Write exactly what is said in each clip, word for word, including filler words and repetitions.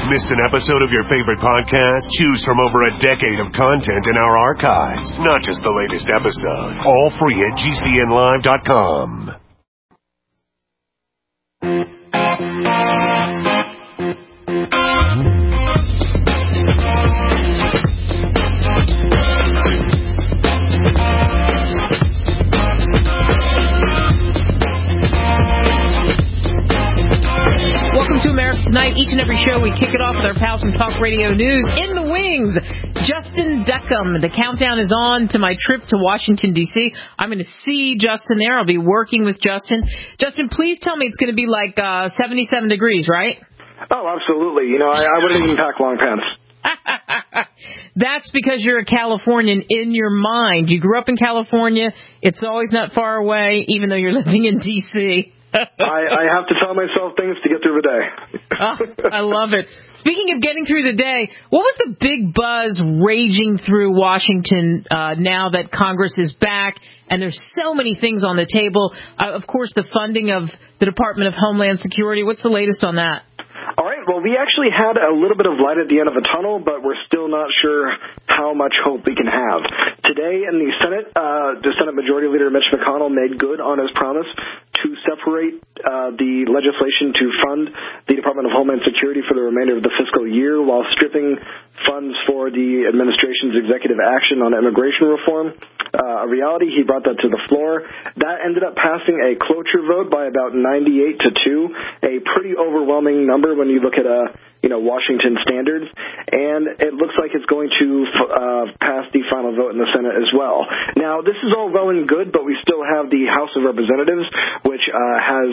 Missed an episode of your favorite podcast? Choose from over a decade of content in our archives, not just the latest episode. All free at G C N live dot com. Welcome to America Tonight. Each and every show, we kick it off with our pals from Talk Radio News. In the wings, Justin Deckham. The countdown is on to my trip to Washington, D C I'm going to see Justin there. I'll be working with Justin. Justin, please tell me it's going to be like uh, seventy-seven degrees, right? Oh, absolutely. You know, I, I wouldn't even pack long pants. That's because you're a Californian in your mind. You grew up in California. It's always not far away, even though you're living in D C I, I have to tell myself things to get through the day. Oh, I love it. Speaking of getting through the day, what was the big buzz raging through Washington uh, now that Congress is back and there's so many things on the table? Uh, of course, the funding of the Department of Homeland Security. What's the latest on that? All right, well, we actually had a little bit of light at the end of a tunnel, but we're still not sure how much hope we can have. Today in the Senate, uh, the Senate Majority Leader Mitch McConnell made good on his promise to separate uh, the legislation to fund the Department of Homeland Security for the remainder of the fiscal year while stripping funds for the administration's executive action on immigration reform. Uh, a reality, he brought that to the floor. That ended up passing a cloture vote by about ninety-eight to two, a pretty overwhelming number when you look at uh, you know, Washington standards. And it looks like it's going to uh, pass the final vote in the Senate as well. Now, this is all well and good, but we still have the House of Representatives, which uh, has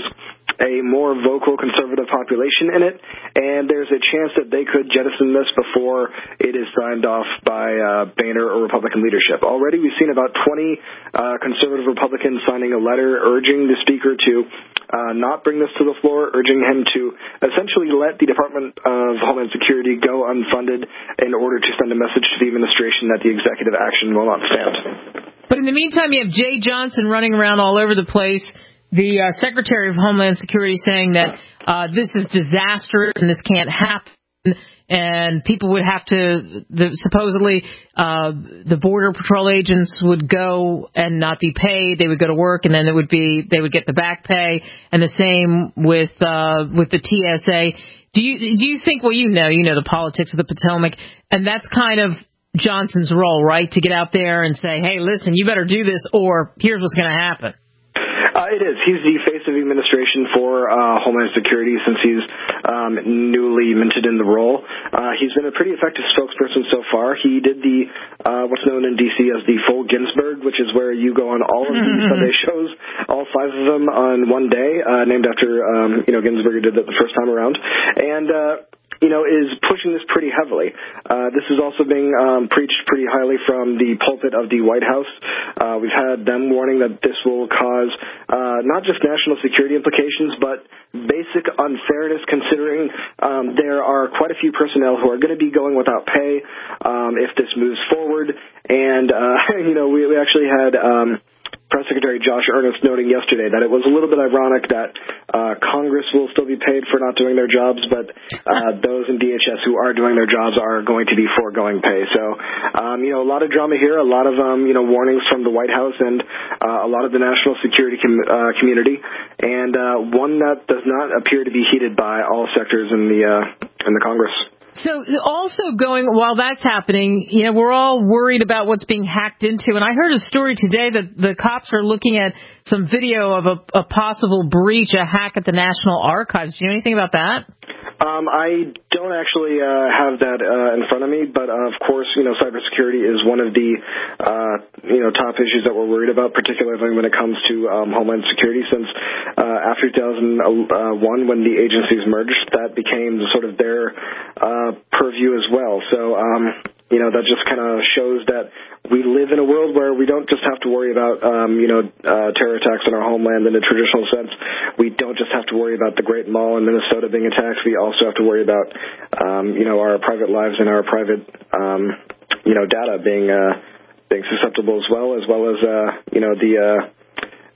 a more vocal conservative population in it, and there's a chance that they could jettison this before it is signed off by uh, Boehner or Republican leadership. Already we've seen about twenty uh, conservative Republicans signing a letter urging the Speaker to uh, not bring this to the floor, urging him to essentially let the Department of Homeland Security go unfunded in order to send a message to the administration that the executive action will not stand. But in the meantime, you have Jay Johnson running around all over the place. The uh, Secretary of Homeland Security saying that uh, this is disastrous and this can't happen, and people would have to, the, supposedly, uh, the Border Patrol agents would go and not be paid. They would go to work, and then it would be they would get the back pay, and the same with uh, with the T S A. Do you do you think? Well, you know, you know the politics of the Potomac, and that's kind of Johnson's role, right? To get out there and say, hey, listen, you better do this, or here's what's going to happen. Uh, it is. He's the face of the administration for uh, Homeland Security since he's um, newly minted in the role. Uh, he's been a pretty effective spokesperson so far. He did the uh, what's known in D C as the full Ginsburg, which is where you go on all of the Sunday shows, all five of them on one day, uh, named after um, you know Ginsburg, who did that the first time around, and. Uh, you know, is pushing this pretty heavily. Uh, this is also being um, preached pretty highly from the pulpit of the White House. Uh, we've had them warning that this will cause uh, not just national security implications, but basic unfairness, considering um, there are quite a few personnel who are going to be going without pay um, if this moves forward. And, uh, you know, we, we actually had... Um, Press Secretary Josh Earnest noting yesterday that it was a little bit ironic that uh, Congress will still be paid for not doing their jobs, but uh, those in D H S who are doing their jobs are going to be foregoing pay. So, um, you know, a lot of drama here, a lot of, um, you know, warnings from the White House and uh, a lot of the national security com- uh, community, and uh, one that does not appear to be heeded by all sectors in the uh, in the Congress. So also going, while that's happening, you know, we're all worried about what's being hacked into. And I heard a story today that the cops are looking at some video of a, a possible breach, a hack at the National Archives. Do you know anything about that? Um, I don't actually uh, have that uh, in front of me, but uh, of course, you know, cybersecurity is one of the, uh, you know, top issues that we're worried about, particularly when it comes to um, Homeland Security. Since uh, after two thousand one, when the agencies merged, that became sort of their uh, purview as well. So, um, you know, that just kind of shows that we live in a world where we don't just have to worry about, um, you know, uh, terror attacks in our homeland in a traditional sense. We don't just have to worry about the Great Mall in Minnesota being attacked. We also have to worry about, um, you know, our private lives and our private, um, you know, data being uh, being susceptible as well, as well as, uh, you know, the uh,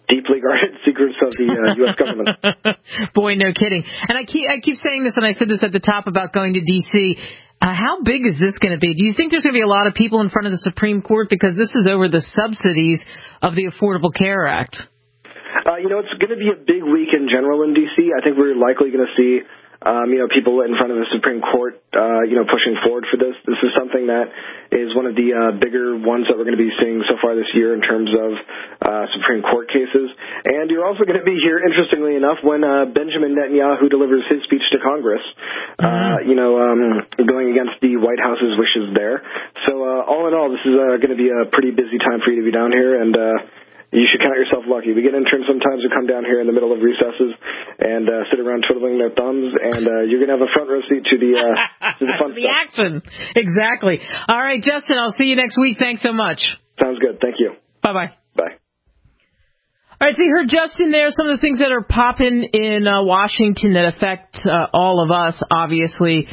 deeply guarded secrets of the uh, U S government. Boy, no kidding. And I keep I keep saying this, and I said this at the top about going to D C. Uh, how big is this going to be? Do you think there's going to be a lot of people in front of the Supreme Court? Because this is over the subsidies of the Affordable Care Act. Uh, you know, it's going to be a big week in general in D C. I think we're likely going to see, um, you know, people in front of the Supreme Court, uh, you know, pushing forward for this. This is something that is one of the uh, bigger ones that we're going to be seeing so far this year in terms of uh, Supreme Court cases. And you're also going to be here, interestingly enough, when uh, Benjamin Netanyahu delivers his speech to Congress, uh, mm-hmm. you know, um, going against the White House's wishes there. So uh, all in all, this is uh, going to be a pretty busy time for you to be down here, and uh, you should count yourself lucky. We get interns sometimes who come down here in the middle of recesses and uh, sit around twiddling their thumbs, and uh, you're going to have a front row seat to the uh, to the fun the stuff. action. Exactly. All right, Justin, I'll see you next week. Thanks so much. Sounds good. Thank you. Bye-bye. Bye. All right, so you heard Justin there, some of the things that are popping in uh, Washington that affect uh, all of us. Obviously,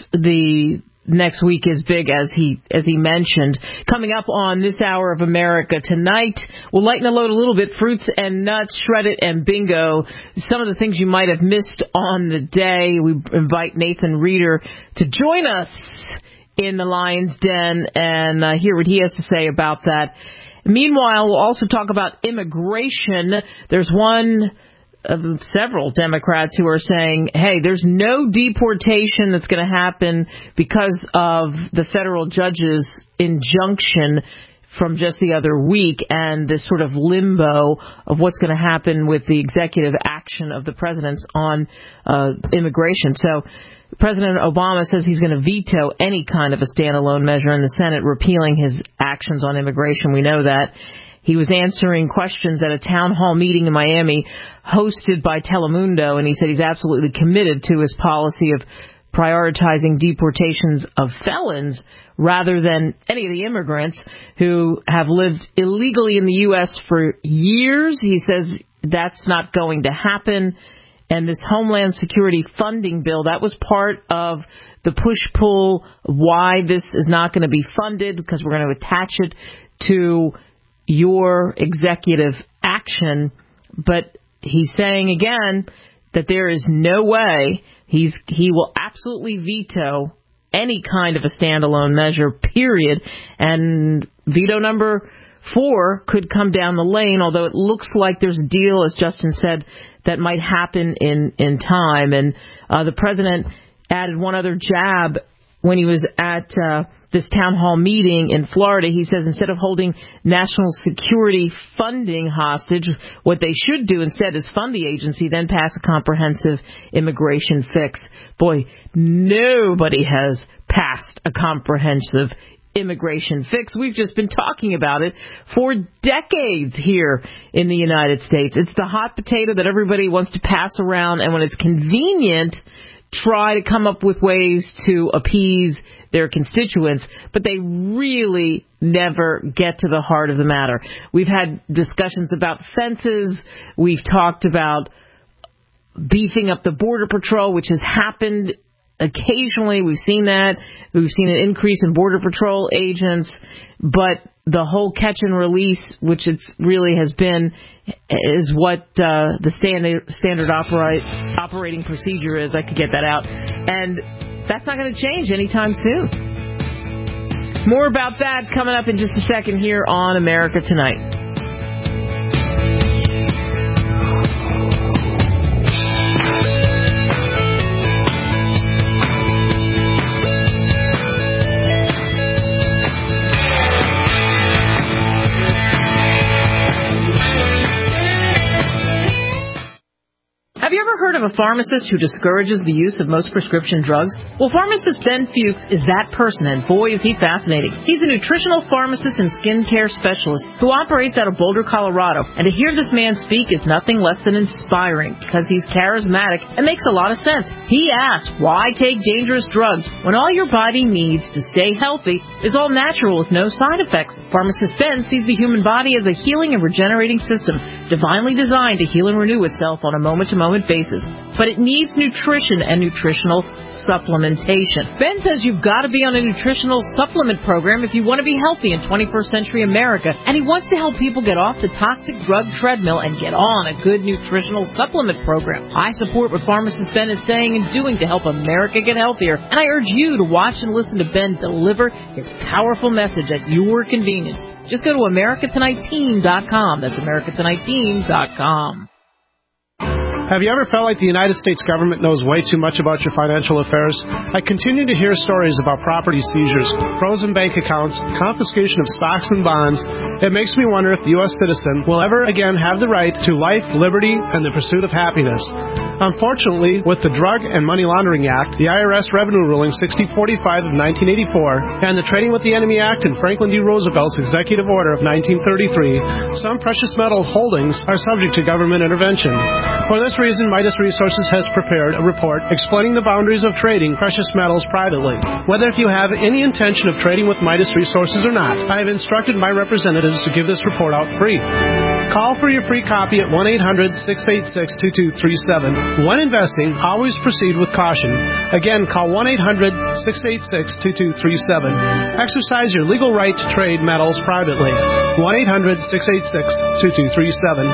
the next week is big, as he as he mentioned. Coming up on this hour of America Tonight, we'll lighten the load a little bit. Fruits and nuts, shred it, and bingo. Some of the things you might have missed on the day. We invite Nathan Reeder to join us in the Lion's Den and uh, hear what he has to say about that. Meanwhile, we'll also talk about immigration. There's one of several Democrats who are saying, hey, there's no deportation that's going to happen because of the federal judge's injunction from just the other week and this sort of limbo of what's going to happen with the executive action of the president's on uh, immigration. So President Obama says he's going to veto any kind of a standalone measure in the Senate repealing his actions on immigration. We know that. He was answering questions at a town hall meeting in Miami hosted by Telemundo, and he said he's absolutely committed to his policy of prioritizing deportations of felons rather than any of the immigrants who have lived illegally in the U S for years. He says that's not going to happen. And this Homeland Security funding bill, that was part of the push-pull, why this is not going to be funded, because we're going to attach it to your executive action. But he's saying again that there is no way he's he will absolutely veto any kind of a standalone measure, period. And veto number four could come down the lane, although it looks like there's a deal, as Justin said, that might happen in, in time. And uh, the president added one other jab when he was at uh, this town hall meeting in Florida. He says instead of holding national security funding hostage, what they should do instead is fund the agency, then pass a comprehensive immigration fix. Boy, nobody has passed a comprehensive immigration fix. We've just been talking about it for decades here in the United States. It's the hot potato that everybody wants to pass around, and when it's convenient, try to come up with ways to appease their constituents, but they really never get to the heart of the matter. We've had discussions about fences. We've talked about beefing up the Border Patrol, which has happened occasionally. We've seen that. We've seen an increase in Border Patrol agents, but the whole catch and release, which it's really has been, is what uh, the standard standard operate, operating procedure is. I could get that out. And that's not going to change anytime soon. More about that coming up in just a second here on America Tonight. Have you ever heard of a pharmacist who discourages the use of most prescription drugs? Well, pharmacist Ben Fuchs is that person, and boy, is he fascinating. He's a nutritional pharmacist and skincare specialist who operates out of Boulder, Colorado. And to hear this man speak is nothing less than inspiring, because he's charismatic and makes a lot of sense. He asks, why take dangerous drugs when all your body needs to stay healthy is all natural with no side effects? Pharmacist Ben sees the human body as a healing and regenerating system, divinely designed to heal and renew itself on a moment-to-moment basis. but it needs nutrition and nutritional supplementation. Ben says you've got to be on a nutritional supplement program if you want to be healthy in twenty-first century America, and he wants to help people get off the toxic drug treadmill and get on a good nutritional supplement program. I support what pharmacist Ben is saying and doing to help America get healthier, and I urge you to watch and listen to Ben deliver his powerful message at your convenience. Just go to America Tonight Team dot com. That's America Tonight Team dot com. Have you ever felt like the United States government knows way too much about your financial affairs? I continue to hear stories about property seizures, frozen bank accounts, confiscation of stocks and bonds. It makes me wonder if the U S citizen will ever again have the right to life, liberty, and the pursuit of happiness. Unfortunately, with the Drug and Money Laundering Act, the I R S Revenue Ruling sixty forty-five of nineteen eighty-four, and the Trading with the Enemy Act and Franklin D. Roosevelt's Executive Order of nineteen thirty-three, some precious metals holdings are subject to government intervention. For this reason, Midas Resources has prepared a report explaining the boundaries of trading precious metals privately. Whether if you have any intention of trading with Midas Resources or not, I have instructed my representatives to give this report out free. Call for your free copy at one eight hundred, six eight six, two two three seven. When investing, always proceed with caution. Again, call one eight hundred, six eight six, two two three seven. Exercise your legal right to trade metals privately. one eight hundred, six eight six, two two three seven.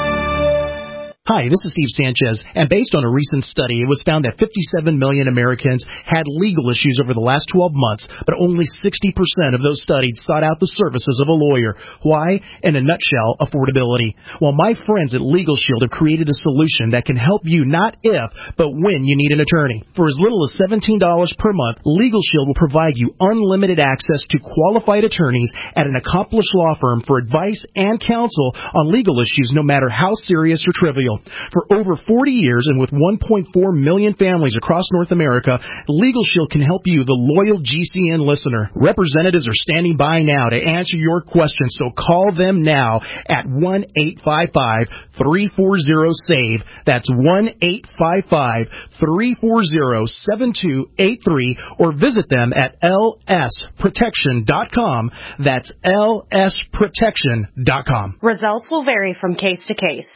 Hi, this is Steve Sanchez, and based on a recent study, it was found that fifty-seven million Americans had legal issues over the last twelve months, but only sixty percent of those studied sought out the services of a lawyer. Why? In a nutshell, affordability. Well, my friends at Legal Shield have created a solution that can help you not if, but when you need an attorney. For as little as seventeen dollars per month, Legal Shield will provide you unlimited access to qualified attorneys at an accomplished law firm for advice and counsel on legal issues, no matter how serious or trivial. For over forty years and with one point four million families across North America, Legal Shield can help you, the loyal G C N listener. Representatives are standing by now to answer your questions, so call them now at one eight five five, three four zero, SAVE. That's one eight five five, three four zero, seven two eight three, or visit them at L S protection dot com. That's L S protection dot com. Results will vary from case to case.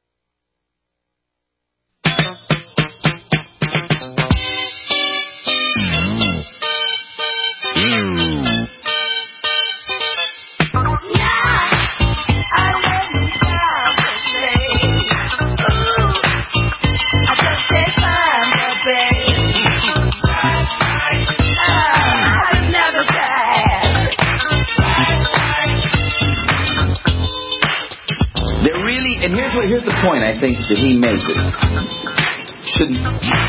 And here's what here's the point I think that he makes it. Shouldn't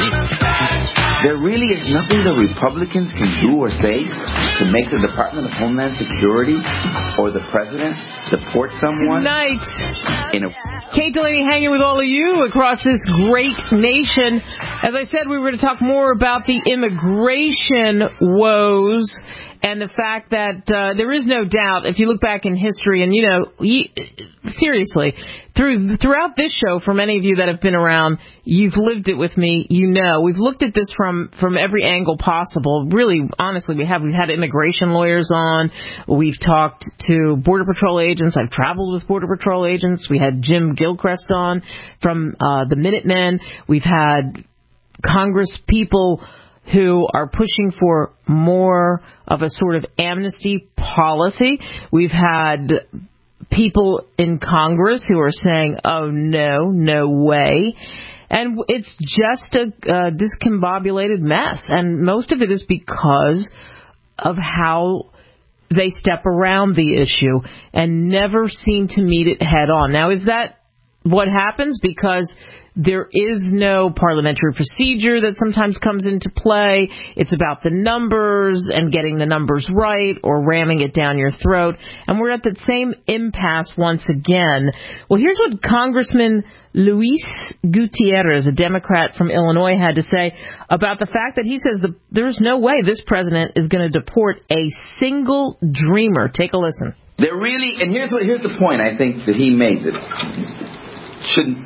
there really is nothing the Republicans can do or say to make the Department of Homeland Security or the president deport someone? Good night. In a Kate Delaney hanging with all of you across this great nation. As I said, we were going to talk more about the immigration woes and the fact that uh, there is no doubt, if you look back in history, and, you know, you, seriously, through throughout this show, for many of you that have been around, you've lived it with me, you know, we've looked at this from, from every angle possible. Really, honestly, we have. We've had immigration lawyers on. We've talked to Border Patrol agents. I've traveled with Border Patrol agents. We had Jim Gilchrist on from uh, the Minutemen. We've had Congress people who are pushing for more of a sort of amnesty policy. We've had people in Congress who are saying, oh, no, no way. And it's just a uh, discombobulated mess. And most of it is because of how they step around the issue and never seem to meet it head on. Now, is that what happens? Because there is no parliamentary procedure that sometimes comes into play. It's about the numbers and getting the numbers right or ramming it down your throat. And we're at that same impasse once again. Well, here's what Congressman Luis Gutierrez, a Democrat from Illinois, had to say about the fact that he says the, there's no way this president is going to deport a single dreamer. Take a listen. There really, and here's what here's the point I think that he made that shouldn't.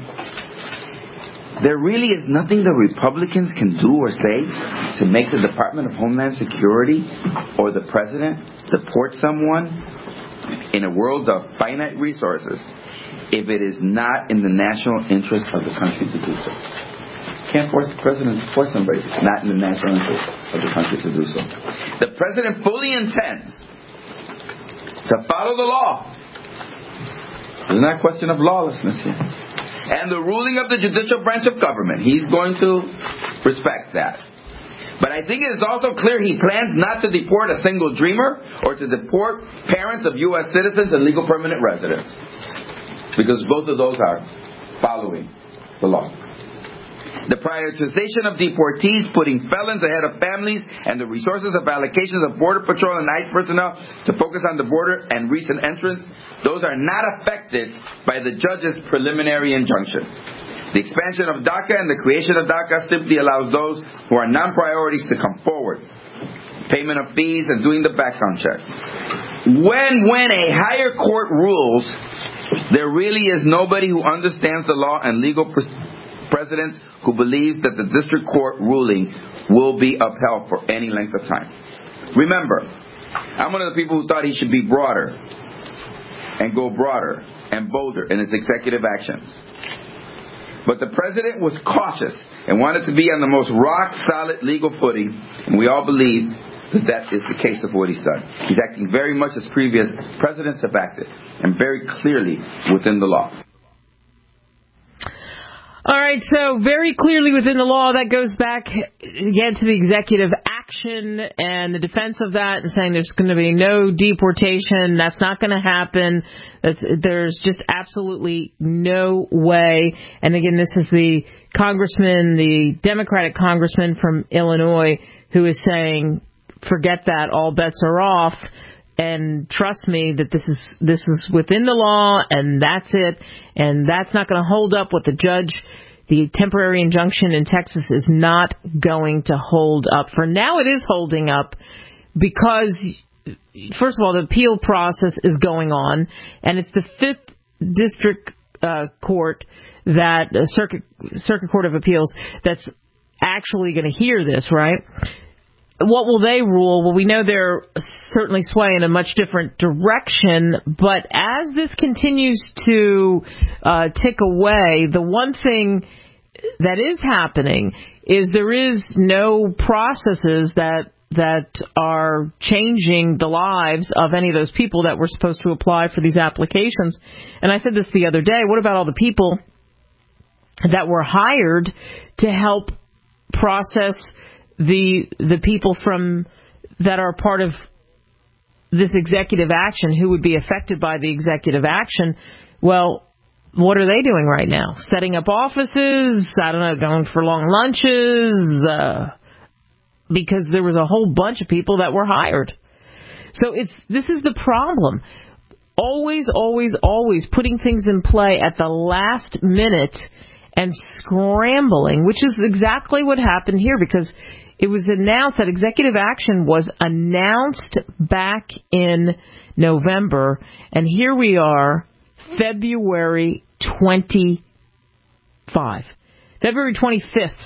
There really is nothing the Republicans can do or say to make the Department of Homeland Security or the president deport someone in a world of finite resources if it is not in the national interest of the country to do so. can't force the president to force somebody. It's not in the national interest of the country to do so. The president fully intends to follow the law. There's not a question of lawlessness here. And the ruling of the judicial branch of government, he's going to respect that. But I think it is also clear he plans not to deport a single dreamer or to deport parents of U S citizens and legal permanent residents. Because both of those are following the law. The prioritization of deportees, putting felons ahead of families, and the resources of allocations of Border Patrol and ICE personnel to focus on the border and recent entrants, those are not affected by the judge's preliminary injunction. The expansion of DACA and the creation of DACA simply allows those who are non-priorities to come forward. Payment of fees and doing the background check. When, when a higher court rules, there really is nobody who understands the law and legal pr- precedents who believes that the district court ruling will be upheld for any length of time. Remember, I'm one of the people who thought he should be broader and go broader and bolder in his executive actions. But the president was cautious and wanted to be on the most rock-solid legal footing, and we all believe that that is the case of what he's done. He's acting very much as previous presidents have acted, and very clearly within the law. All right, so very clearly within the law, that goes back again to the executive action and the defense of that, and saying there's going to be no deportation. That's not going to happen. That's, there's just absolutely no way. And again, this is the congressman, the Democratic congressman from Illinois, who is saying, forget that, all bets are off. And trust me that this is this is within the law, and that's it. And that's not going to hold up what the judge, the temporary injunction in Texas is not going to hold up. For now, it is holding up because, first of all, the appeal process is going on, and it's the Fifth District uh, Court, that uh, Circuit Circuit Court of Appeals, that's actually going to hear this, right? What will they rule? Well, we know they're certainly swaying in a much different direction, but as this continues to uh, tick away, the one thing that is happening is there is no processes that that are changing the lives of any of those people that were supposed to apply for these applications. And I said this the other day, what about all the people that were hired to help process the the people from that are part of this executive action, who would be affected by the executive action? Well, what are they doing right now? Setting up offices, I don't know, going for long lunches, uh, because there was a whole bunch of people that were hired. So it's this is the problem. Always, always, always putting things in play at the last minute and scrambling, which is exactly what happened here, because it was announced that executive action was announced back in November, and here we are, February twenty-fifth. February twenty-fifth.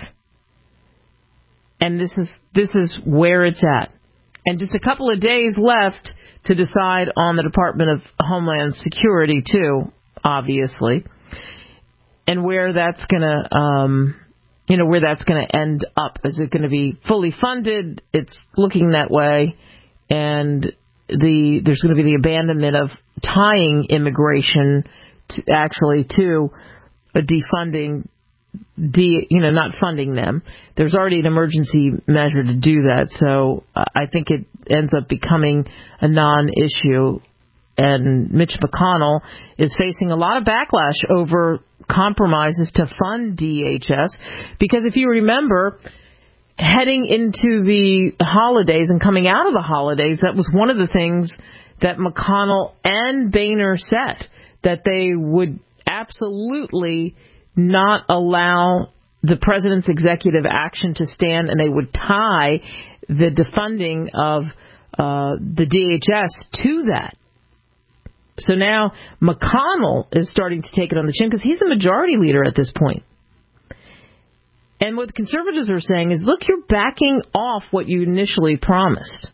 And this is this is where it's at. And just a couple of days left to decide on the Department of Homeland Security, too, obviously, and where that's going to, um, you know, where that's going to end up. Is it going to be fully funded? It's looking that way, and the there's going to be the abandonment of tying immigration to, actually to a defunding. De, you know, not funding them. There's already an emergency measure to do that, so I think it ends up becoming a non-issue. And Mitch McConnell is facing a lot of backlash over compromises to fund D H S, because if you remember, heading into the holidays and coming out of the holidays, that was one of the things that McConnell and Boehner said, that they would absolutely not allow the president's executive action to stand, and they would tie the defunding of uh, the D H S to that. So now McConnell is starting to take it on the chin because he's the majority leader at this point. And what the conservatives are saying is, look, you're backing off what you initially promised.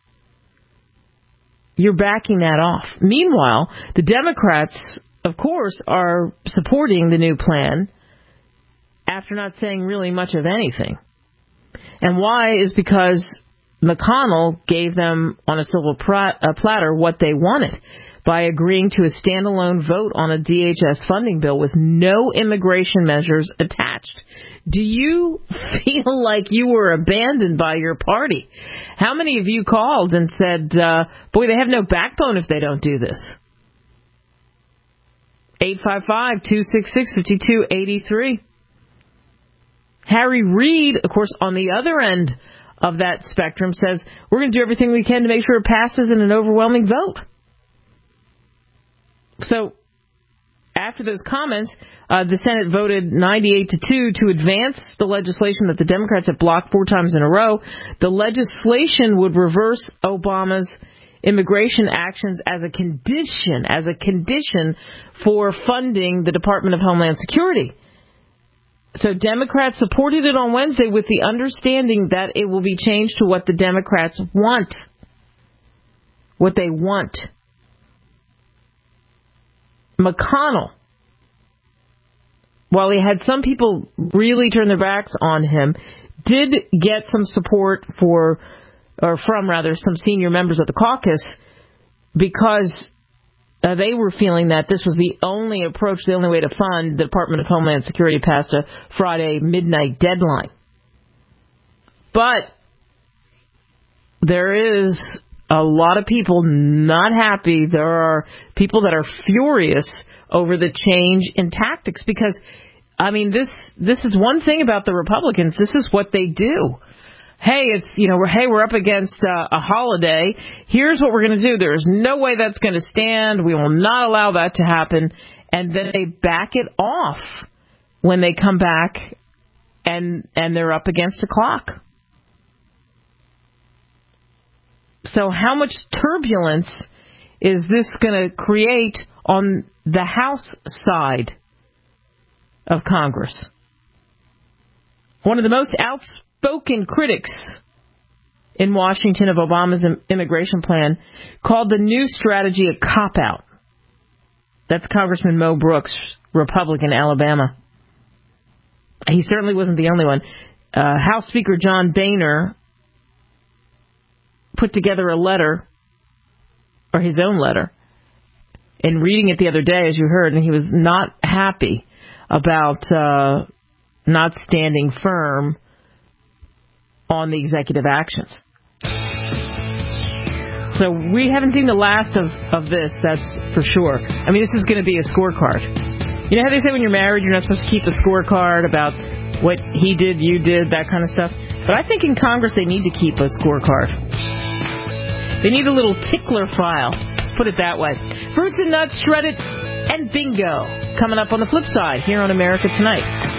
You're backing that off. Meanwhile, the Democrats, of course, are supporting the new plan. after not saying really much of anything. And why is because McConnell gave them on a silver platter what they wanted by agreeing to a standalone vote on a D H S funding bill with no immigration measures attached. Do you feel like you were abandoned by your party? How many of you called and said, uh, boy, they have no backbone if they don't do this? eight five five, two six six, five two eight three. Harry Reid, of course, on the other end of that spectrum, says we're going to do everything we can to make sure it passes in an overwhelming vote. So, after those comments, uh, the Senate voted ninety-eight to two to advance the legislation that the Democrats have blocked four times in a row. The legislation would reverse Obama's immigration actions as a condition, as a condition for funding the Department of Homeland Security. So Democrats supported it on Wednesday with the understanding that it will be changed to what the Democrats want. What they want. McConnell, while he had some people really turn their backs on him, did get some support for, or from rather, some senior members of the caucus because uh, they were feeling that this was the only approach, the only way to fund the Department of Homeland Security past a Friday midnight deadline. But there is a lot of people not happy. There are people that are furious over the change in tactics because, I mean, this this is one thing about the Republicans. This is what they do. Hey, it's, you know, we're, hey, we're up against uh, a holiday. Here's what we're going to do. There's no way that's going to stand. We will not allow that to happen. And then they back it off when they come back and and they're up against a clock. So how much turbulence is this going to create on the House side of Congress? One of the most outspoken critics in Washington of Obama's immigration plan called the new strategy a cop-out. That's Congressman Mo Brooks, Republican, Alabama. He certainly wasn't the only one. Uh, House Speaker John Boehner put together a letter, or his own letter, and reading it the other day, as you heard, and he was not happy about uh, not standing firm on the executive actions. So we haven't seen the last of, of this, that's for sure. I mean, this is going to be a scorecard. You know how they say when you're married, you're not supposed to keep a scorecard about what he did, you did, that kind of stuff? But I think in Congress they need to keep a scorecard. They need a little tickler file. Let's put it that way. Fruits and nuts, shredded, and bingo. Coming up on the flip side here on America Tonight.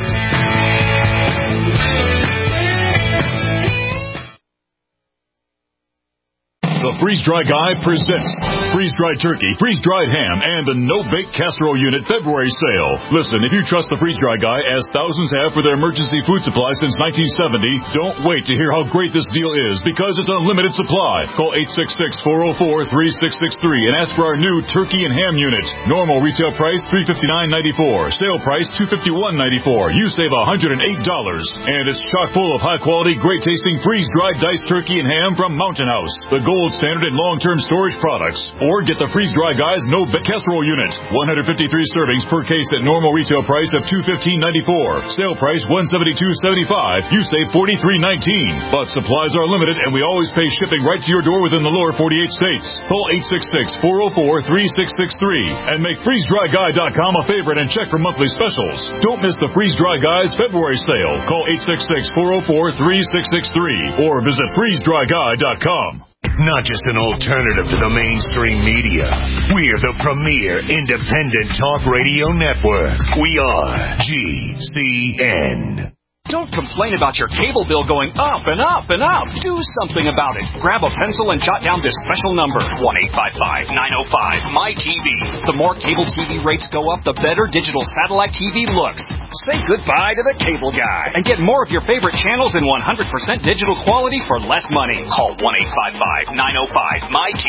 The Freeze-Dry Guy presents freeze-dried turkey, freeze-dried ham, and the no-bake casserole unit February sale. Listen, if you trust the Freeze-Dry Guy, as thousands have for their emergency food supply since nineteen seventy, don't wait to hear how great this deal is, because it's unlimited supply. Call eight six six, four oh four, three six six three and ask for our new turkey and ham unit. Normal retail price three hundred fifty-nine dollars and ninety-four cents. Sale price two hundred fifty-one dollars and ninety-four cents. You save one hundred eight dollars. And it's chock full of high-quality, great-tasting freeze-dried diced turkey and ham from Mountain House, the gold standard in long-term storage products. Or get the Freeze-Dry Guy's no-bake casserole unit. one hundred fifty-three servings per case at normal retail price of two hundred fifteen dollars and ninety-four cents. Sale price one hundred seventy-two dollars and seventy-five cents. You save forty-three dollars and nineteen cents. But supplies are limited, and we always pay shipping right to your door within the lower forty-eight states. Call eight six six, four oh four, three six six three and make freeze dry guy dot com a favorite and check for monthly specials. Don't miss the Freeze-Dry Guy's February sale. Call eight six six, four oh four, three six six three or visit freeze dry guy dot com. Not just an alternative to the mainstream media. We're the premier independent talk radio network. We are G C N. Don't complain about your cable bill going up and up and up. Do something about it. Grab a pencil and jot down this special number, one eight five five, nine oh five, M Y T V. The more cable T V rates go up, the better digital satellite T V looks. Say goodbye to the cable guy and get more of your favorite channels in one hundred percent digital quality for less money. Call one eight five five, nine oh five, M Y T V.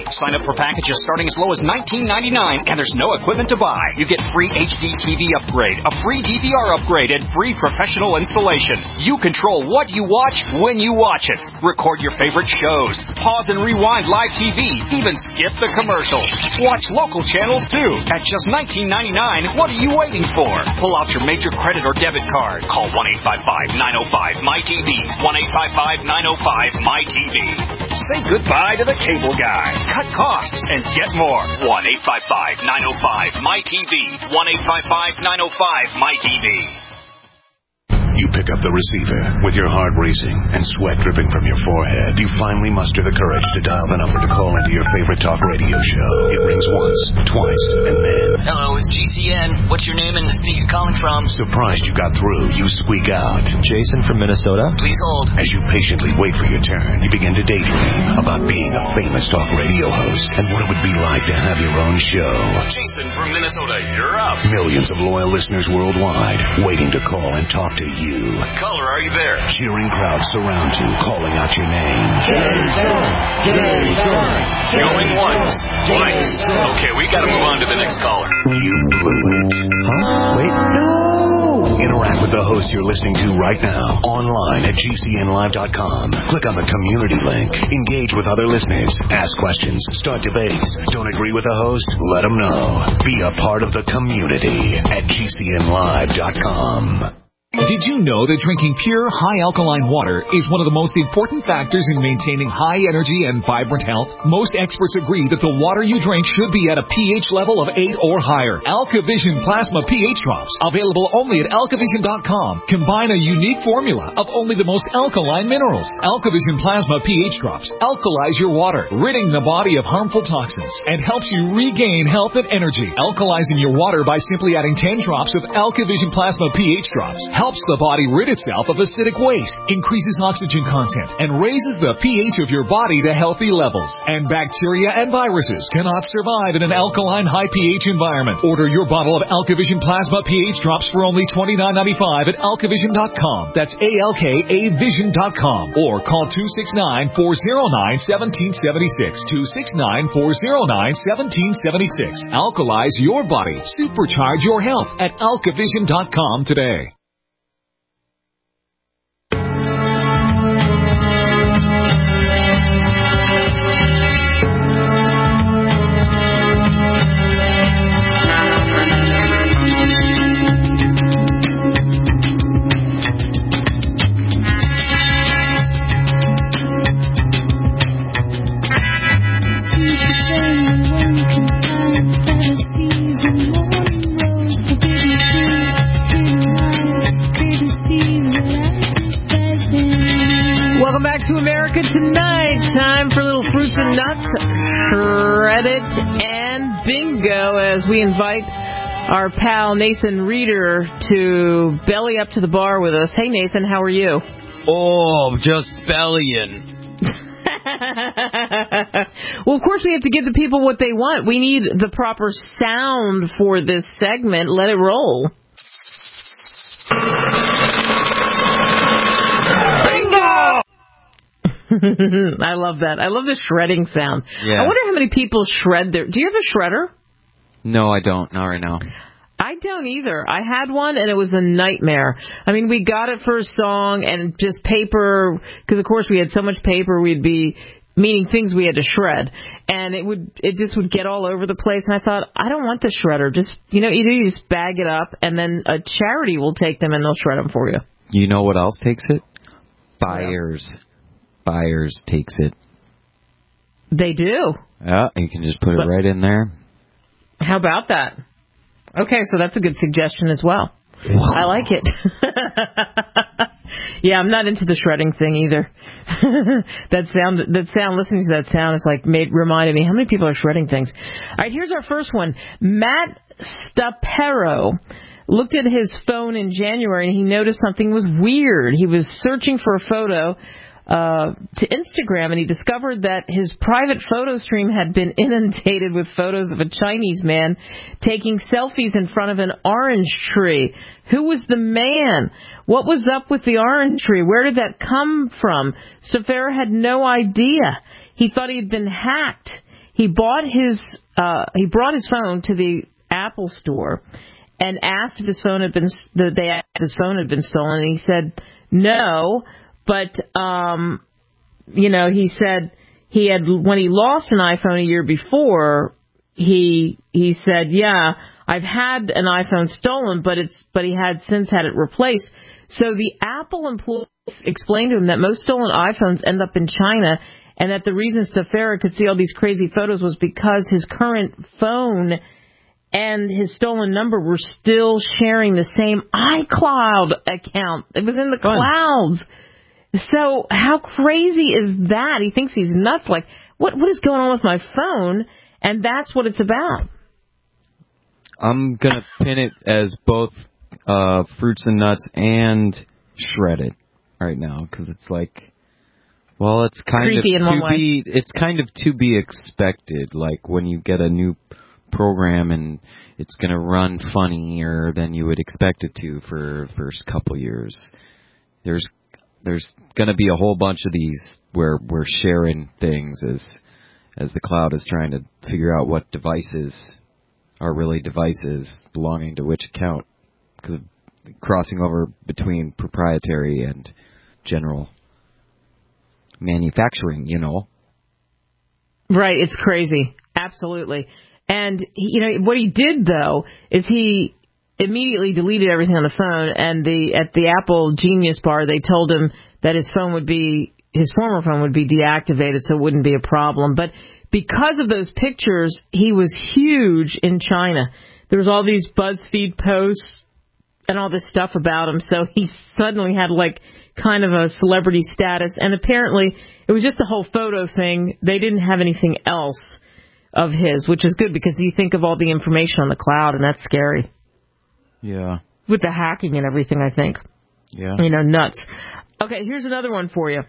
Sign up for packages starting as low as nineteen ninety-nine dollars, and there's no equipment to buy. You get free H D T V upgrade, a free D V R upgrade, and free professional installation. You control what you watch when you watch it. Record your favorite shows. Pause and rewind live T V. Even skip the commercials. Watch local channels too. At just nineteen ninety-nine dollars, what are you waiting for? Pull out your major credit or debit card. Call one eight five five, nine oh five, M Y T V. one eight five five, nine oh five, M Y T V. Say goodbye to the cable guy. Cut costs and get more. one eight five five, nine oh five, M Y T V. one eight five five, nine oh five, M Y T V. You pick up the receiver with your heart racing and sweat dripping from your forehead. You finally muster the courage to dial the number to call into your favorite talk radio show. It rings once, twice, and then... Hello, it's G C N. What's your name and the state you're calling from? Surprised you got through, you squeak out. Jason from Minnesota. Please hold. As you patiently wait for your turn, you begin to daydream about being a famous talk radio host and what it would be like to have your own show. Jason from Minnesota, you're up. Millions of loyal listeners worldwide waiting to call and talk to you. Caller, are you there? Cheering crowds surround you, calling out your name. Jason! Jason! Going once, twice. Okay, we gotta move on to the next caller. You blew it. Huh? Wait. No! Interact with the host you're listening to right now. Online at G C N live dot com. Click on the community link. Engage with other listeners. Ask questions. Start debates. Don't agree with the host? Let them know. Be a part of the community at G C N live dot com. Did you know that drinking pure, high-alkaline water is one of the most important factors in maintaining high energy and vibrant health? Most experts agree that the water you drink should be at a pH level of eight or higher. AlkaVision Plasma pH Drops, available only at alkavision dot com, combine a unique formula of only the most alkaline minerals. AlkaVision Plasma pH Drops alkalize your water, ridding the body of harmful toxins, and helps you regain health and energy. Alkalizing your water by simply adding ten drops of AlkaVision Plasma pH Drops helps the body rid itself of acidic waste, increases oxygen content, and raises the pH of your body to healthy levels. And bacteria and viruses cannot survive in an alkaline high pH environment. Order your bottle of AlkaVision Plasma pH Drops for only twenty-nine ninety-five at alkavision dot com. That's A L K A vision dot com. Or call two six nine, four oh nine, one seven seven six. two six nine, four oh nine, one seven seven six. Alkalize your body. Supercharge your health at alkavision dot com today. Welcome back to America Tonight. Time for a little fruits and nuts, credit, and bingo as we invite our pal Nathan Reeder to belly up to the bar with us. Hey, Nathan, how are you? Oh, just bellying. Well, of course, we have to give the people what they want. We need the proper sound for this segment. Let it roll. Bingo! I love that. I love the shredding sound. Yeah. I wonder how many people shred their... Do you have a shredder? No, I don't. Not right now. I don't either. I had one, and it was a nightmare. I mean, we got it for a song, and just paper, because, of course, we had so much paper, we'd be... meaning things we had to shred, and it would it just would get all over the place. And I thought, I don't want the shredder. Just you know, either you just bag it up, and then a charity will take them and they'll shred them for you. You know what else takes it? Buyers. Buyers takes it. They do. Yeah, you can just put but, it right in there. How about that? Okay, so that's a good suggestion as well. Wow. I like it. Yeah, I'm not into the shredding thing either. that sound, that sound, listening to that sound is like made reminded me how many people are shredding things. All right, here's our first one. Matt Stapero looked at his phone in January and he noticed something was weird. He was searching for a photo uh, to Instagram, and he discovered that his private photo stream had been inundated with photos of a Chinese man taking selfies in front of an orange tree. Who was the man? What was up with the orange tree? Where did that come from? Stafera had no idea. He thought he had been hacked. he bought his uh, he brought his phone to the Apple store and asked if his phone had been that they asked if his phone had been stolen, and he said no, but um, you know, he said he had when he lost an iPhone a year before, he he said, yeah, I've had an iPhone stolen, but it's but he had since had it replaced. So the Apple employees explained to him that most stolen iPhones end up in China, and that the reason Stafera could see all these crazy photos was because his current phone and his stolen number were still sharing the same iCloud account. It was in the Fun. clouds. So how crazy is that? He thinks he's nuts. Like, what what is going on with my phone? And that's what it's about. I'm going to pin it as both uh, fruits and nuts and shredded right now, because it's like, well, it's kind Creepy of in to one way. be it's kind of to be expected. Like when you get a new program and it's going to run funnier than you would expect it to for the first couple years. There's there's going to be a whole bunch of these where we're sharing things as as the cloud is trying to figure out what devices are really devices belonging to which account, because of crossing over between proprietary and general manufacturing, you know. Right, it's crazy. Absolutely. And, he, you know, what he did, though, is he immediately deleted everything on the phone, and the at the Apple Genius Bar, they told him that his phone would be, his former phone would be deactivated, so it wouldn't be a problem. But because of those pictures, he was huge in China. There was all these BuzzFeed posts and all this stuff about him, so he suddenly had, like, kind of a celebrity status. And apparently, it was just the whole photo thing. They didn't have anything else of his, which is good because you think of all the information on the cloud, and that's scary. Yeah. With the hacking and everything, I think. Yeah. You know, nuts. Okay, here's another one for you.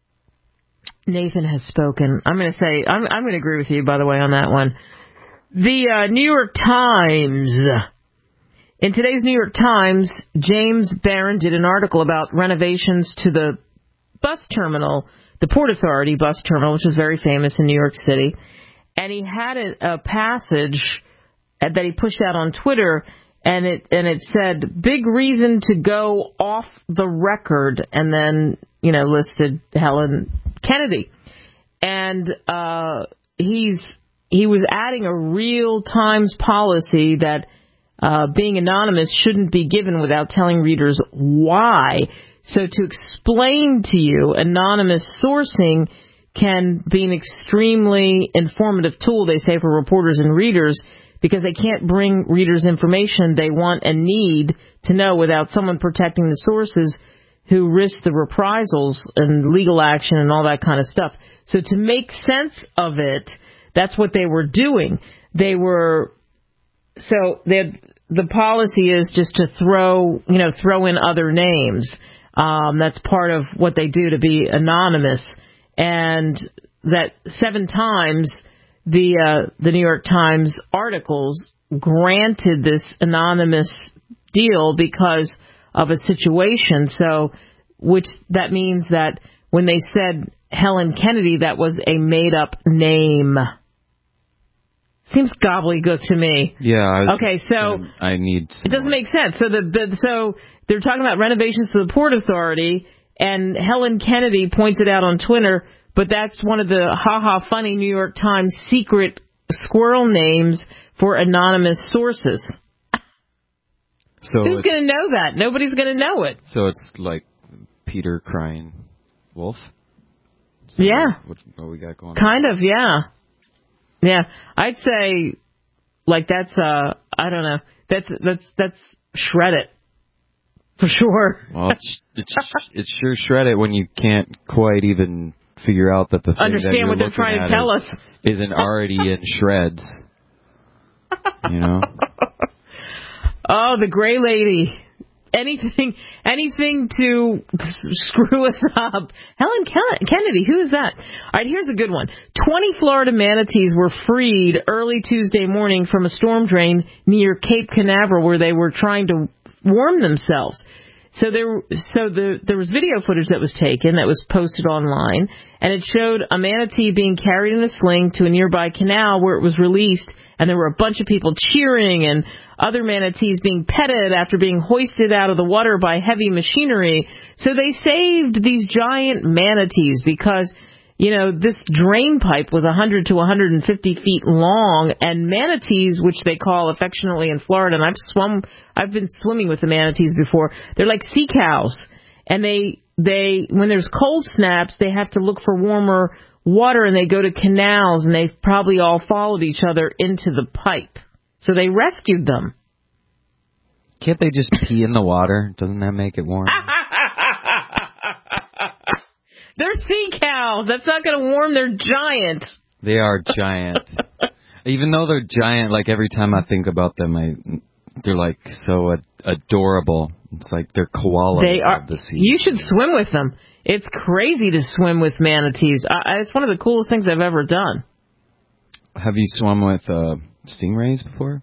Nathan has spoken. I'm going to say, I'm, I'm going to agree with you, by the way, on that one. The uh, New York Times. In today's New York Times, James Barron did an article about renovations to the bus terminal, the Port Authority bus terminal, which is very famous in New York City. And he had a, a passage that he pushed out on Twitter, and it and it said, big reason to go off the record, and then, you know, listed Helen Kennedy. And uh, he's he was adding a real Times policy that uh, being anonymous shouldn't be given without telling readers why. So to explain to you, anonymous sourcing can be an extremely informative tool, they say, for reporters and readers, because they can't bring readers information they want and need to know without someone protecting the sources who risk the reprisals and legal action and all that kind of stuff. So to make sense of it, that's what they were doing. They were, so they, the policy is just to throw, you know, throw in other names. Um, that's part of what they do to be anonymous. And that seven times the uh, the New York Times articles granted this anonymous deal because of a situation. So, which that means that when they said Helen Kennedy, that was a made-up name. Seems gobbledygook to me. Yeah. I was, okay, so I need. It doesn't make sense. So the, the so they're talking about renovations to the Port Authority. And Helen Kennedy points it out on Twitter, but that's one of the ha-ha funny New York Times secret squirrel names for anonymous sources. So who's going to know that? Nobody's going to know it. So it's like Peter crying wolf? So yeah. What, what we got going kind on? of, yeah. Yeah. I'd say, like, that's, uh, I don't know, that's, that's, that's shred it. For sure. Well, it's, it's, it's sure shred it when you can't quite even figure out that the thing understand that you're what they're trying to tell is, us isn't already in shreds. You know? Oh, the gray lady. Anything, anything to screw us up. Helen Kennedy, who is that? All right, here's a good one. twenty Florida manatees were freed early Tuesday morning from a storm drain near Cape Canaveral where they were trying to warm themselves. So there, so the, there was video footage that was taken that was posted online, and it showed a manatee being carried in a sling to a nearby canal where it was released, and there were a bunch of people cheering and other manatees being petted after being hoisted out of the water by heavy machinery. So they saved these giant manatees because, you know, this drain pipe was one hundred to one hundred fifty feet long, and manatees, which they call affectionately in Florida, and I've swum, I've been swimming with the manatees before, they're like sea cows. And they, they, when there's cold snaps, they have to look for warmer water, and they go to canals, and they've probably all followed each other into the pipe. So they rescued them. Can't they just pee in the water? Doesn't that make it warm? They're sea cows. That's not going to warm. They're giant. They are giant. Even though they're giant, like every time I think about them, I they're like so ad- adorable. It's like they're koalas they are, of the sea. You should swim with them. It's crazy to swim with manatees. I, it's one of the coolest things I've ever done. Have you swum with uh, stingrays before?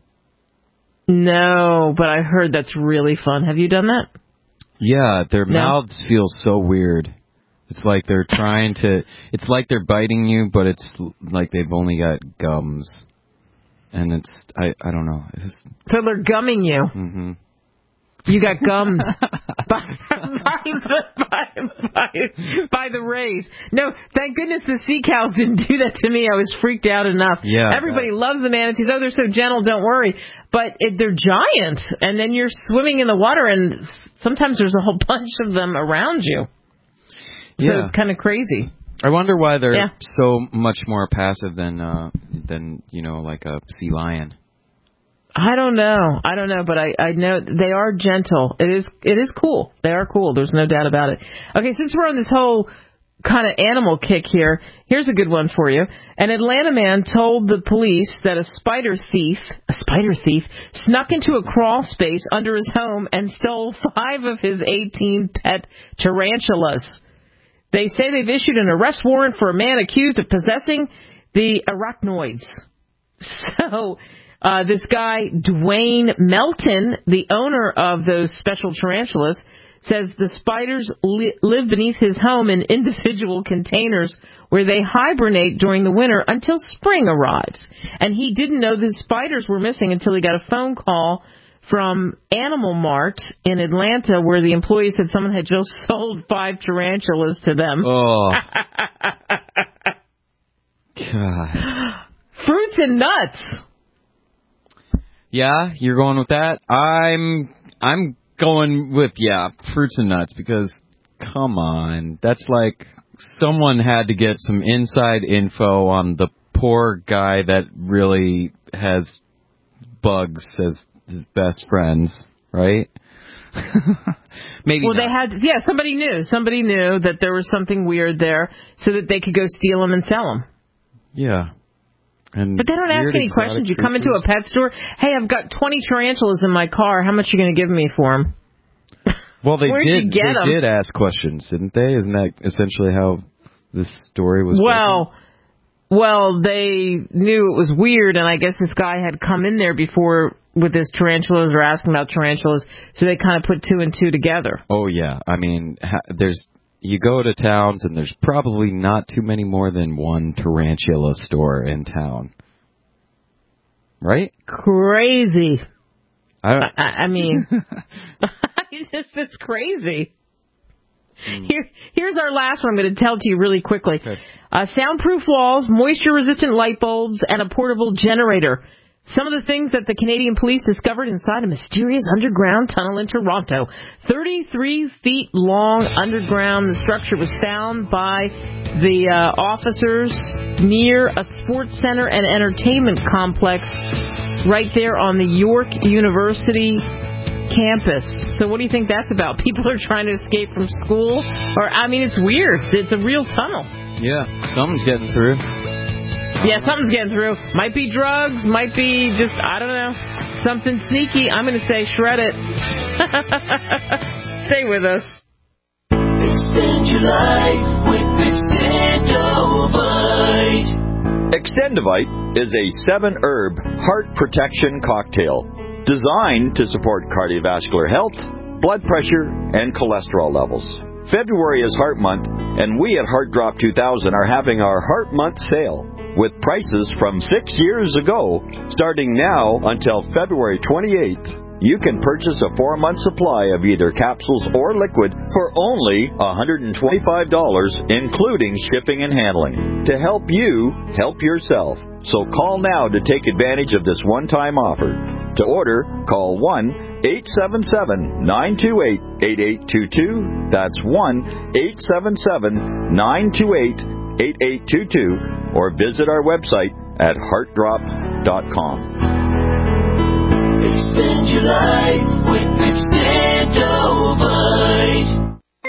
No, but I heard that's really fun. Have you done that? Yeah, their no? mouths feel so weird. It's like they're trying to, it's like they're biting you, but it's like they've only got gums. And it's, I, I don't know. It's, so they're gumming you. Mm-hmm. You got gums by, by, by, by, by the rays. No, thank goodness the sea cows didn't do that to me. I was freaked out enough. Yeah, Everybody right. loves the manatees. Oh, they're so gentle, don't worry. But it, they're giant. And then you're swimming in the water, and sometimes there's a whole bunch of them around you. So yeah. it's kind of crazy. I wonder why they're yeah. so much more passive than, uh, than you know, like a sea lion. I don't know. I don't know, but I, I know they are gentle. It is it is cool. They are cool. There's no doubt about it. Okay, since we're on this whole kind of animal kick here, here's a good one for you. An Atlanta man told the police that a spider thief, a spider thief, snuck into a crawl space under his home and stole five of his eighteen pet tarantulas. They say they've issued an arrest warrant for a man accused of possessing the arachnoids. So, uh, this guy, Dwayne Melton, the owner of those special tarantulas, says the spiders li- live beneath his home in individual containers where they hibernate during the winter until spring arrives. And he didn't know the spiders were missing until he got a phone call from Animal Mart in Atlanta, where the employee said someone had just sold five tarantulas to them. Oh. God. Fruits and nuts. Yeah, you're going with that? I'm I'm going with, yeah, fruits and nuts, because, come on, that's like someone had to get some inside info on the poor guy that really has bugs as his best friends, right? Maybe Well, not. they had, yeah, somebody knew. Somebody knew that there was something weird there so that they could go steal them and sell them. Yeah. And but they don't ask any questions. You come into a pet store, hey, I've got twenty tarantulas in my car. How much are you going to give me for them? Well, they Where'd did. you get they them? did ask questions, didn't they? Isn't that essentially how this story was? Well, broken? well, they knew it was weird, and I guess this guy had come in there before with his tarantulas or asking about tarantulas, so they kind of put two and two together. Oh yeah, I mean, ha- there's you go to towns, and there's probably not too many more than one tarantula store in town, right? Crazy. I, I, I mean, it's just it's crazy. Mm. Here, here's our last one. I'm going to tell to you really quickly. Okay. Uh, soundproof walls, moisture-resistant light bulbs, and a portable generator. Some of the things that the Canadian police discovered inside a mysterious underground tunnel in Toronto. thirty-three feet long underground. The structure was found by the uh, officers near a sports center and entertainment complex right there on the York University campus. So what do you think that's about? People are trying to escape from school? Or, I mean, it's weird. It's a real tunnel. Yeah, something's getting through. Yeah, something's getting through. Might be drugs, might be just, I don't know, something sneaky. I'm going to say shred it. Stay with us. Extend your life with Extendovite. Extendovite is a seven-herb heart protection cocktail designed to support cardiovascular health, blood pressure and cholesterol levels. February is Heart Month, and we at Heart Drop two thousand are having our Heart Month sale with prices from six years ago, starting now until February twenty-eighth. You can purchase a four-month supply of either capsules or liquid for only one hundred twenty-five dollars, including shipping and handling, to help you help yourself. So call now to take advantage of this one-time offer. To order, call one eight seven seven, nine two eight, eight eight two two. That's one eight seven seven, nine two eight, eight eight two two. Or visit our website at heart drop dot com. Expand your life with Expandovite.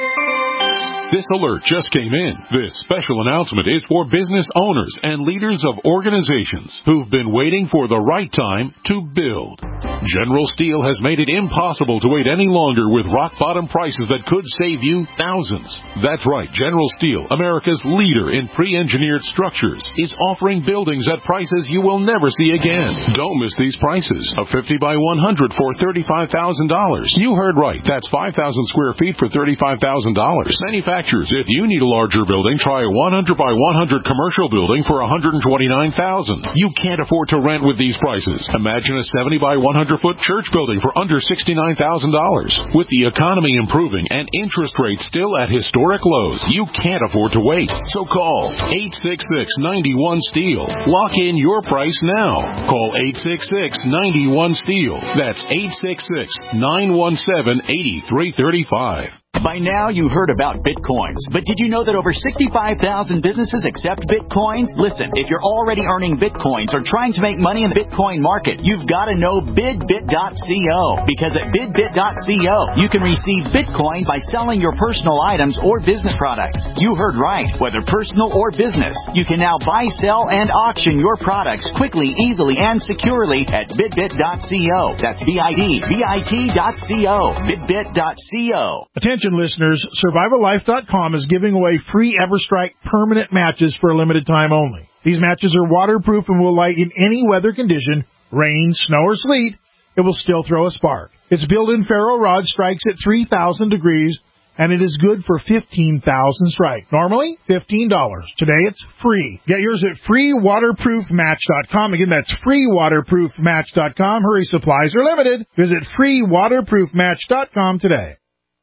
This alert just came in. This special announcement is for business owners and leaders of organizations who've been waiting for the right time to build. General Steel has made it impossible to wait any longer with rock-bottom prices that could save you thousands. That's right. General Steel, America's leader in pre-engineered structures, is offering buildings at prices you will never see again. Don't miss these prices. A fifty by one hundred for thirty-five thousand dollars. You heard right. That's five thousand square feet for thirty-five thousand dollars. Manufactured. If you need a larger building, try a one hundred by one hundred commercial building for one hundred twenty-nine thousand dollars. You can't afford to rent with these prices. Imagine a seventy by one hundred foot church building for under sixty-nine thousand dollars. With the economy improving and interest rates still at historic lows, you can't afford to wait. So call eight six six, nine one, STEEL. Lock in your price now. Call eight six six, nine one, STEEL. That's eight six six, nine one seven, eight three three five. By now, you've heard about Bitcoins, but did you know that over sixty-five thousand businesses accept Bitcoins? Listen, if you're already earning Bitcoins or trying to make money in the Bitcoin market, you've got to know bidbit dot co, because at bidbit dot co, you can receive Bitcoin by selling your personal items or business products. You heard right. Whether personal or business, you can now buy, sell, and auction your products quickly, easily, and securely at bidbit dot co. That's B I D B I T dot co. bidbit dot co. Attention listeners, survival life dot com is giving away free EverStrike permanent matches for a limited time only. These matches are waterproof and will light in any weather condition, rain, snow, or sleet. It will still throw a spark. Its built-in ferro rod strikes at three thousand degrees, and it is good for fifteen thousand strike. Normally, fifteen dollars. Today, it's free. Get yours at free waterproof match dot com. Again, that's free waterproof match dot com. Hurry, supplies are limited. Visit free waterproof match dot com today.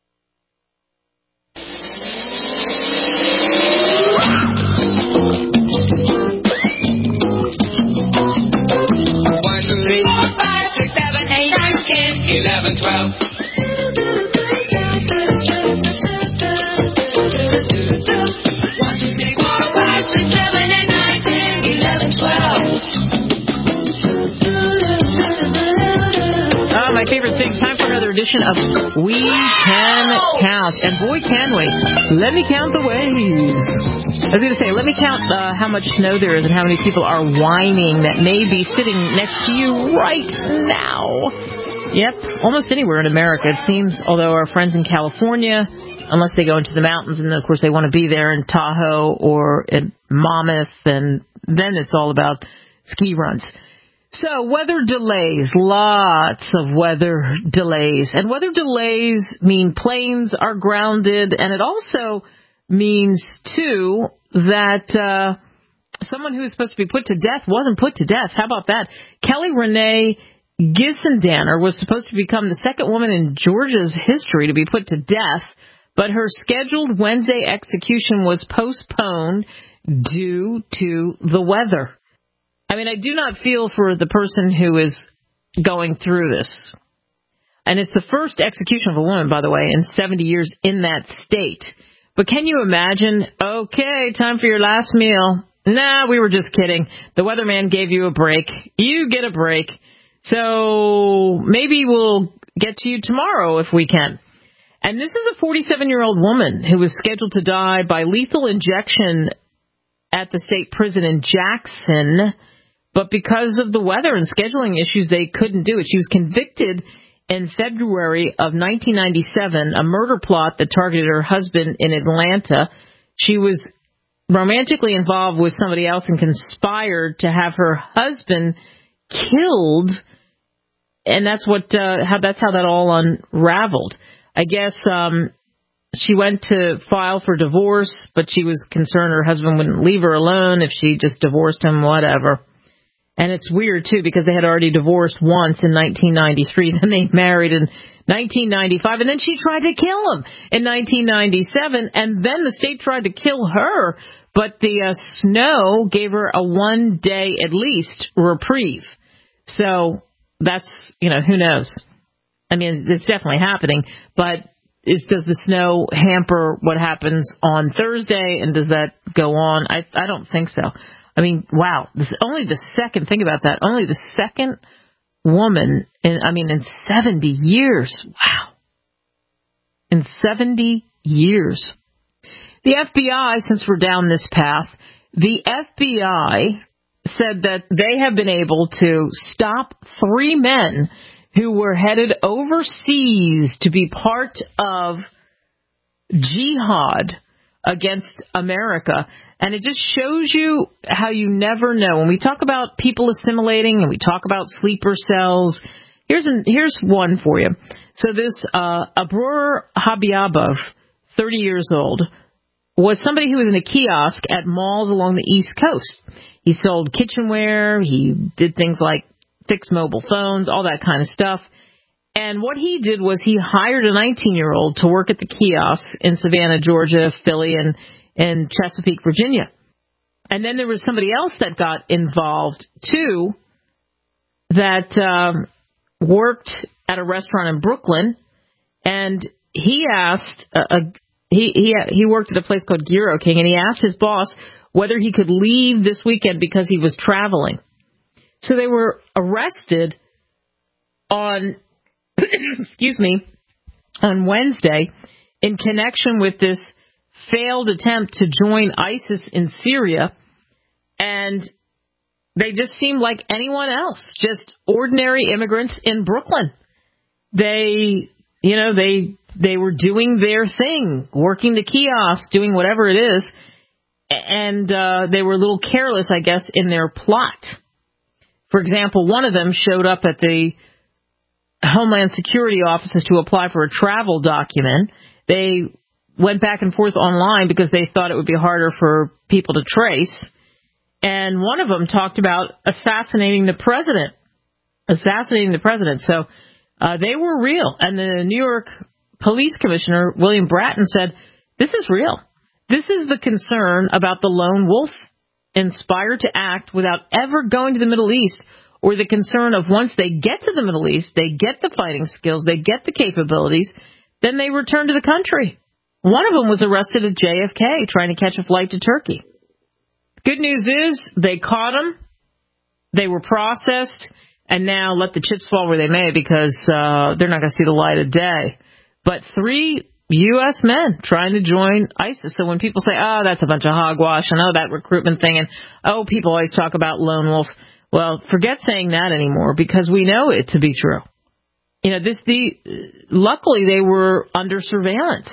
Three, four, five, six, seven, eight, nine, ten, eleven, twelve. One, two, three, four, five, six, seven, eight, nine, ten, eleven, twelve. Ah, my favorite thing. Time for another edition of We Can Count. And boy, can we. Let me count the waves. I was going to say, let me count uh, how much snow there is and how many people are whining that may be sitting next to you right now. Yep, almost anywhere in America, it seems, although our friends in California, unless they go into the mountains, and of course they want to be there in Tahoe or in Monmouth, and then it's all about ski runs. So, weather delays, lots of weather delays. And weather delays mean planes are grounded, and it also means, too, that uh, someone who was supposed to be put to death wasn't put to death. How about that? Kelly Renee Gissendaner was supposed to become the second woman in Georgia's history to be put to death, but her scheduled Wednesday execution was postponed due to the weather. I mean, I do not feel for the person who is going through this. And it's the first execution of a woman, by the way, in seventy years in that state. But can you imagine, okay, time for your last meal. Nah, we were just kidding. The weatherman gave you a break. You get a break. So maybe we'll get to you tomorrow if we can. And this is a forty-seven-year-old woman who was scheduled to die by lethal injection at the state prison in Jackson. But because of the weather and scheduling issues, they couldn't do it. She was convicted in February of nineteen ninety-seven, a murder plot that targeted her husband in Atlanta. She was romantically involved with somebody else and conspired to have her husband killed, and that's what uh, how that's how that all unraveled. I guess um, she went to file for divorce, but she was concerned her husband wouldn't leave her alone if she just divorced him, whatever. And it's weird, too, because they had already divorced once in nineteen ninety-three. Then they married in nineteen ninety-five. And then she tried to kill him in nineteen ninety-seven. And then the state tried to kill her. But the uh, snow gave her a one day, at least, reprieve. So that's, you know, who knows? I mean, it's definitely happening. But is, does the snow hamper what happens on Thursday? And does that go on? I, I don't think so. I mean, wow, this, only the second, think about that, only the second woman, in, I mean, in seventy years. Wow. In seventy years. The F B I, since we're down this path, the F B I said that they have been able to stop three men who were headed overseas to be part of jihad against America. And it just shows you how you never know. When we talk about people assimilating and we talk about sleeper cells, here's an, here's one for you. So this uh, Abror Habiabov, thirty years old, was somebody who was in a kiosk at malls along the East Coast. He sold kitchenware. He did things like fix mobile phones, all that kind of stuff. And what he did was he hired a nineteen-year-old to work at the kiosk in Savannah, Georgia, Philly, and in Chesapeake, Virginia. And then there was somebody else that got involved, too, that um, worked at a restaurant in Brooklyn. And he asked, uh, uh, he, he he worked at a place called Gyro King, and he asked his boss whether he could leave this weekend because he was traveling. So they were arrested on, excuse me, on Wednesday in connection with this failed attempt to join ISIS in Syria, and they just seemed like anyone else, just ordinary immigrants in Brooklyn. They, you know, they they were doing their thing, working the kiosk, doing whatever it is, and uh, they were a little careless, I guess, in their plot. For example, one of them showed up at the Homeland Security offices to apply for a travel document. They went back and forth online because they thought it would be harder for people to trace. And one of them talked about assassinating the president. Assassinating the president. So uh, they were real. And the New York Police Commissioner, William Bratton, said, this is real. This is the concern about the lone wolf inspired to act without ever going to the Middle East, or the concern of once they get to the Middle East, they get the fighting skills, they get the capabilities, then they return to the country. One of them was arrested at J F K trying to catch a flight to Turkey. Good news is they caught them, they were processed, and now let the chips fall where they may because uh, they're not going to see the light of day. But three U S men trying to join ISIS. So when people say, oh, that's a bunch of hogwash, and oh, that recruitment thing, and oh, people always talk about lone wolf. Well, forget saying that anymore because we know it to be true. You know, this the luckily they were under surveillance.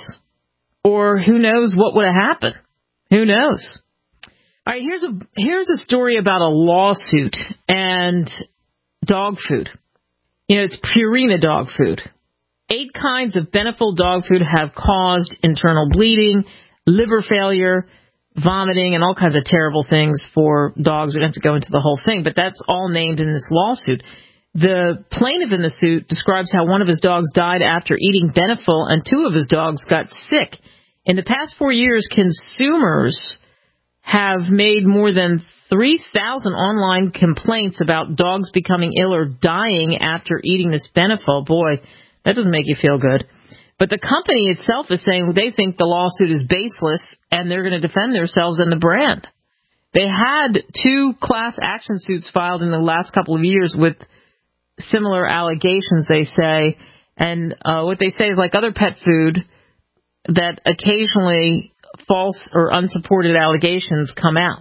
Or who knows what would have happened? Who knows? All right, here's a here's a story about a lawsuit and dog food. You know, it's Purina dog food. Eight kinds of Beneful dog food have caused internal bleeding, liver failure, vomiting, and all kinds of terrible things for dogs. We don't have to go into the whole thing, but that's all named in this lawsuit. The plaintiff in the suit describes how one of his dogs died after eating Beneful, and two of his dogs got sick. In the past four years, consumers have made more than three thousand online complaints about dogs becoming ill or dying after eating this Beneful. Boy, that doesn't make you feel good. But the company itself is saying they think the lawsuit is baseless and they're going to defend themselves and the brand. They had two class action suits filed in the last couple of years with similar allegations, they say. And uh, what they say is like other pet food, that occasionally false or unsupported allegations come out.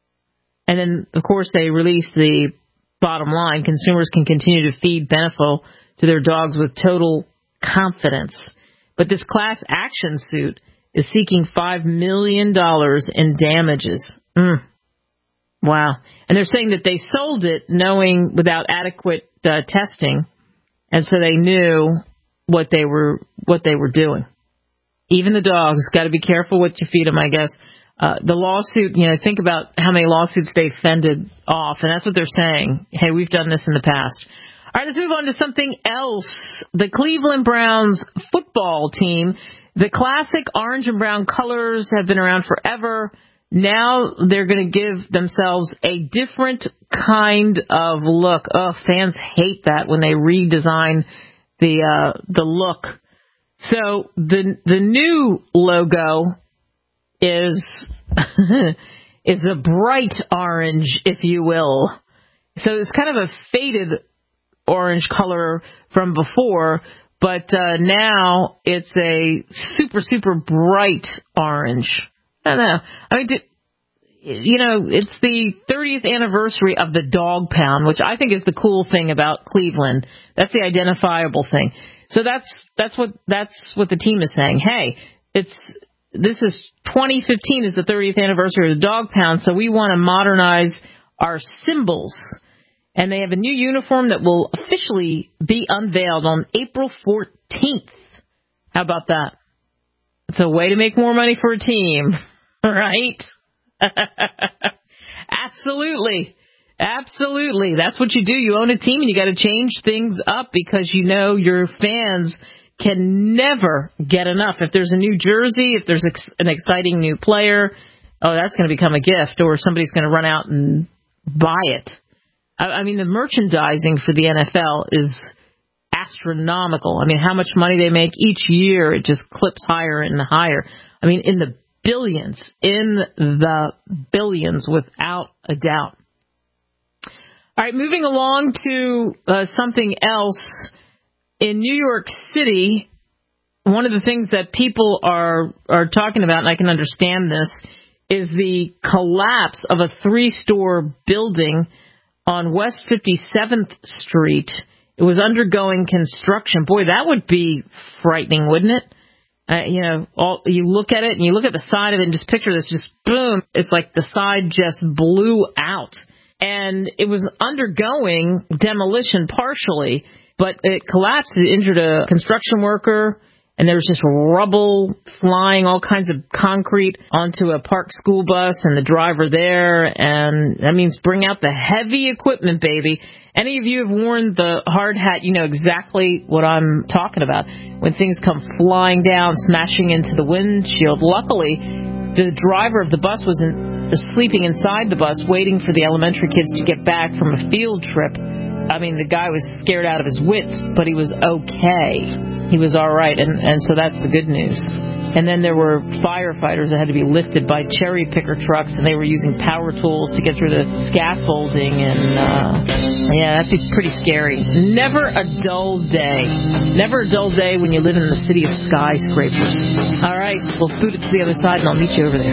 And then, of course, they release the bottom line. Consumers can continue to feed Beneful to their dogs with total confidence. But this class action suit is seeking five million dollars in damages. Mm. Wow. And they're saying that they sold it knowing without adequate uh, testing. And so they knew what they were what they were doing. Even the dogs, got to be careful what you feed them, I guess. Uh, the lawsuit, you know, think about how many lawsuits they fended off, and that's what they're saying. Hey, we've done this in the past. All right, let's move on to something else. The Cleveland Browns football team, the classic orange and brown colors have been around forever. Now they're going to give themselves a different kind of look. Oh, fans hate that when they redesign the uh, the look. So the the new logo is is a bright orange, if you will. So it's kind of a faded orange color from before, but uh, now it's a super, super bright orange. I don't know. I mean, you know, it's the thirtieth anniversary of the Dog Pound, which I think is the cool thing about Cleveland. That's the identifiable thing. So that's that's what that's what the team is saying. Hey, it's this is twenty fifteen is the thirtieth anniversary of the Dog Pound, so we want to modernize our symbols. And they have a new uniform that will officially be unveiled on April fourteenth. How about that? It's a way to make more money for a team, right? Absolutely. Absolutely. That's what you do. You own a team and you got to change things up because you know your fans can never get enough. If there's a new jersey, if there's ex- an exciting new player, oh, that's going to become a gift, or somebody's going to run out and buy it. I, I mean, the merchandising for the N F L is astronomical. I mean, how much money they make each year, it just clips higher and higher. I mean, in the billions, in the billions, without a doubt. All right, moving along to uh, something else. In New York City, one of the things that people are are talking about, and I can understand this, is the collapse of a three-store building on West fifty-seventh Street. It was undergoing construction. Boy, that would be frightening, wouldn't it? Uh, you know, all, you look at it, and you look at the side of it, and just picture this, just boom. It's like the side just blew out. And it was undergoing demolition partially, but it collapsed. It injured a construction worker, and there was just rubble flying, all kinds of concrete onto a parked school bus and the driver there. And that means bring out the heavy equipment, baby. Any of you have worn the hard hat, you know exactly what I'm talking about. When things come flying down, smashing into the windshield. Luckily, the driver of the bus was in, sleeping inside the bus, waiting for the elementary kids to get back from a field trip. I mean, the guy was scared out of his wits, but he was okay. He was all right, and, and so that's the good news. And then there were firefighters that had to be lifted by cherry picker trucks, and they were using power tools to get through the scaffolding, and uh, yeah, that'd be pretty scary. Never a dull day. Never a dull day when you live in the city of skyscrapers. All right, we'll boot it to the other side, and I'll meet you over there.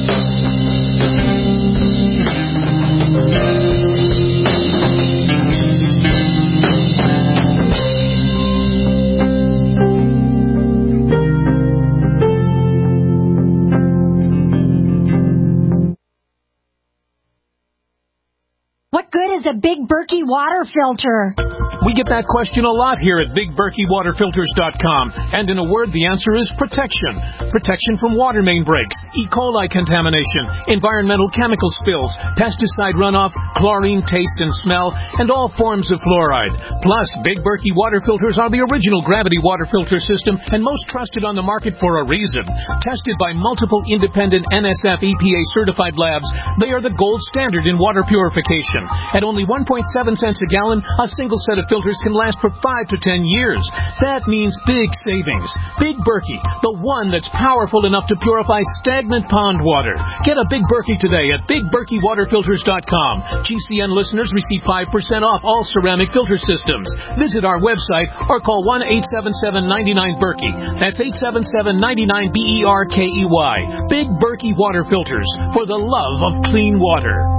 What good is a Big Berkey water filter? We get that question a lot here at Big Berkey Water Filters dot com. And in a word, the answer is protection. Protection from water main breaks, E. coli contamination, environmental chemical spills, pesticide runoff, chlorine taste and smell, and all forms of fluoride. Plus, Big Berkey Water Filters are the original gravity water filter system and most trusted on the market for a reason. Tested by multiple independent N S F E P A certified labs, they are the gold standard in water purification. At only one point seven cents a gallon, a single set of filters can last for five to ten years. That means big savings. Big Berkey, the one that's powerful enough to purify stagnant pond water. Get a Big Berkey today at Big Berkey Water Filters dot com. G C N listeners receive five percent off all ceramic filter systems. Visit our website or call one eight seven seven, nine nine, Berkey. That's eight seven seven, nine nine, B E R K E Y. Big Berkey Water Filters, for the love of clean water.